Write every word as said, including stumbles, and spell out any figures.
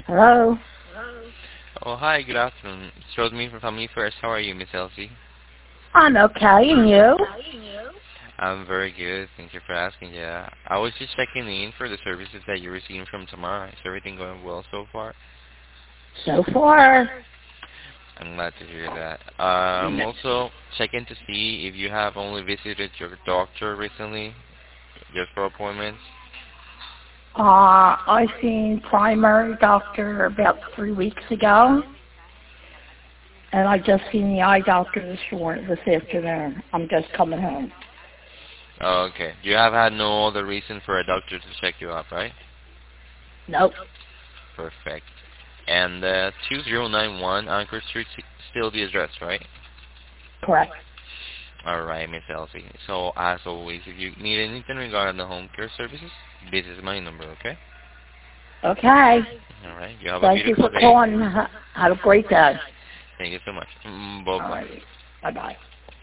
Hello? Oh, hi, good afternoon. It's Rodney from Family First. How are you, Miss Elsie? I'm okay, and you? I'm very good. Thank you for asking. Yeah, I was just checking in for the services that you're receiving from tomorrow. Is everything going well so far? So far, I'm glad to hear that. Uh, I'm also checking to see if you have only visited your doctor recently, just for appointments. uh, I seen primary doctor about three weeks ago, and I just seen the eye doctor this morning, this afternoon. I'm just coming home. Oh, okay. You have had no other reason for a doctor to check you out, right? Nope, Perfect. And uh, two zero nine one Anchor Street, s- still the address, right? correct. All right, Miss Elsie. So, as always, if you need anything regarding the home care services, this is my number, okay? Okay. All right. You have a Thank you beautiful for day. calling. Ha- Have a great day. Thank you so much. Mm, All bye-bye. right. Bye-bye.